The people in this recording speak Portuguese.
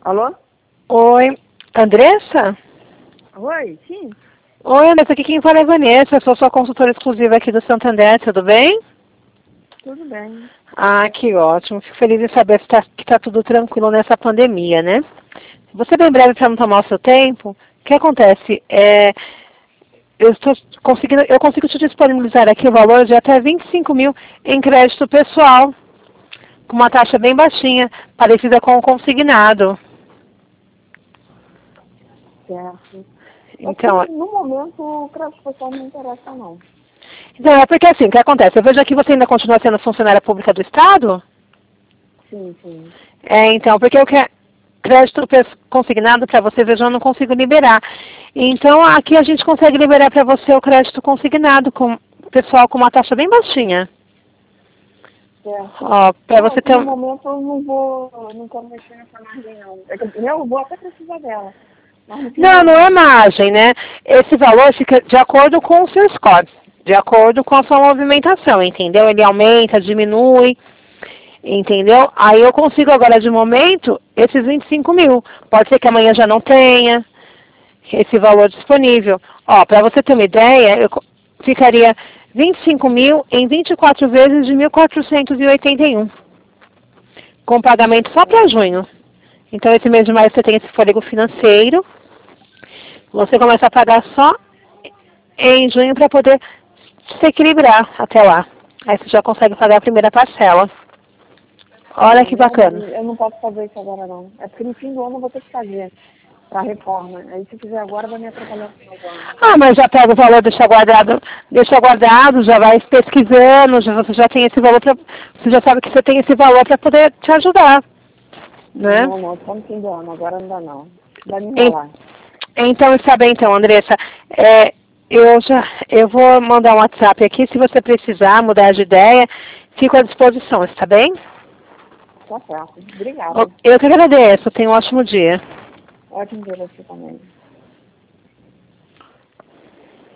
Alô? Oi, Andressa? Oi, sim. Oi, Andressa, aqui quem fala é a Vanessa, eu sou sua consultora exclusiva aqui do Santander, tudo bem? Tudo bem. Ah, que ótimo, fico feliz em saber que tá tudo tranquilo nessa pandemia, né? Vou ser bem breve para não tomar o seu tempo. O que acontece? Eu consigo te disponibilizar aqui o valor de até 25 mil em crédito pessoal, com uma taxa bem baixinha, parecida com o consignado. Certo. É que Então, no momento o crédito pessoal não interessa não. é porque assim, o que acontece? Eu vejo aqui que você ainda continua sendo funcionária pública do Estado? Sim, sim. Então, porque eu quero crédito consignado para você, veja, eu não consigo liberar. Então, aqui a gente consegue liberar para você o crédito consignado, com pessoal com uma taxa bem baixinha. Certo. Ó, para Não, é você que ter no um... momento eu não quero mexer nessa margem não. É que eu vou até precisar dela. Mas no fim do Não, não é ano. margem, né? Esse valor fica de acordo com o seu score, de acordo com a sua movimentação, entendeu? Ele aumenta, diminui, entendeu? Aí eu consigo agora, de momento, esses 25 mil. Pode ser que amanhã já não tenha esse valor disponível. Ó, para você ter uma ideia, ficaria 25 mil em 24 vezes de 1.481, com pagamento só para junho. Então, esse mês de maio você tem esse fôlego financeiro. Você começa a pagar só em junho para poder se equilibrar até lá. Aí você já consegue pagar a primeira parcela. Olha que bacana. Eu não posso fazer isso agora não. É porque no fim do ano eu vou ter que fazer para reforma. Aí se eu fizer agora vai me atrapalhar no final do ano. Ah, mas já pega o valor, deixa guardado, já vai pesquisando, você já tem esse valor você já sabe que você tem esse valor para poder te ajudar, né? Não, só no fim do ano, agora não dá não. Vai me En- enrolar. Então está bem, então, Andressa. Eu vou mandar um WhatsApp aqui, se você precisar mudar de ideia, fico à disposição, está bem? Tá certo. Obrigada. Eu que agradeço, tenha um ótimo dia. Ótimo ver você também.